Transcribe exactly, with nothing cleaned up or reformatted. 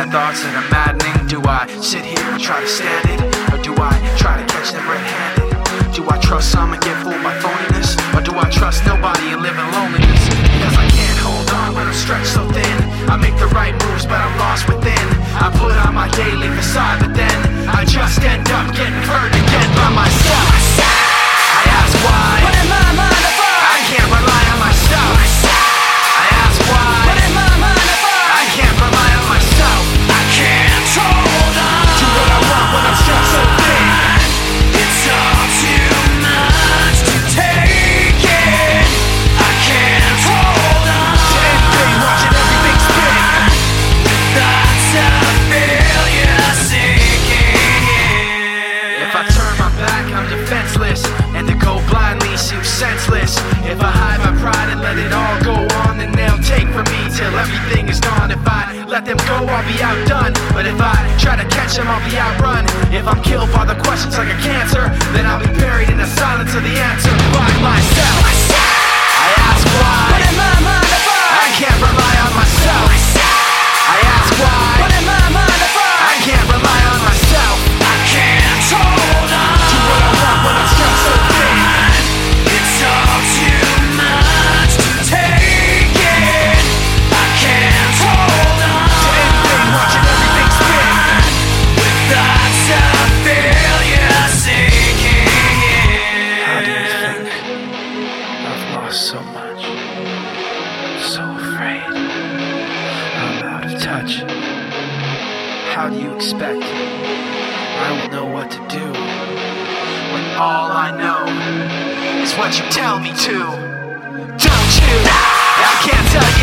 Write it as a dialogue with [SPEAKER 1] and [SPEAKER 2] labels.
[SPEAKER 1] second thoughts that are maddening. Do I sit here and try to stand it, or do I try to catch them red-handed? Do I trust some and get fooled by phoniness, or do I trust nobody and live in loneliness? Because I can't hold on when I'm stretched so thin. I make the right moves but I'm lost within. I put on my daily facade, but then I just end up getting hurt again by myself. I ask why,
[SPEAKER 2] What in my mind if
[SPEAKER 1] I
[SPEAKER 2] I
[SPEAKER 1] can't rely on myself. I ask why,
[SPEAKER 2] What in my mind if
[SPEAKER 1] I
[SPEAKER 2] I
[SPEAKER 1] can't rely on myself.
[SPEAKER 2] I can't hold on
[SPEAKER 1] Do what I want when I'm stretched so thin.
[SPEAKER 2] It's all too much to take in. I can't hold on
[SPEAKER 1] To anything, watching everything spin.
[SPEAKER 2] Thoughts of failure sinking in.
[SPEAKER 1] If I turn my back, I'm defenseless, and to go blindly seems senseless. If I hide my pride and let it all go on, then they'll take from me till everything is gone. If I let them go, I'll be outdone. But if I try to catch them, I'll be outrun. If I'm killed by the questions like a cancer, then I'll be buried in the silence of the answer by myself. I ask why,
[SPEAKER 2] What in my mind if
[SPEAKER 1] I
[SPEAKER 2] I
[SPEAKER 1] can't rely on myself. I ask why,
[SPEAKER 2] What in my mind if
[SPEAKER 1] I
[SPEAKER 2] I
[SPEAKER 1] can't rely on myself.
[SPEAKER 2] I can't hold on
[SPEAKER 1] Do what I want when I'm stretched so thin.
[SPEAKER 2] It's all too much to take in. I can't hold on
[SPEAKER 1] To anything, watching everything spin.
[SPEAKER 2] with thoughts of failure sinking
[SPEAKER 1] How do you
[SPEAKER 2] in.
[SPEAKER 1] think I've lost so much? So afraid I'm out of touch. How do you expect I will know what to do when all I know is what you tell me to? Don't you? I can't tell you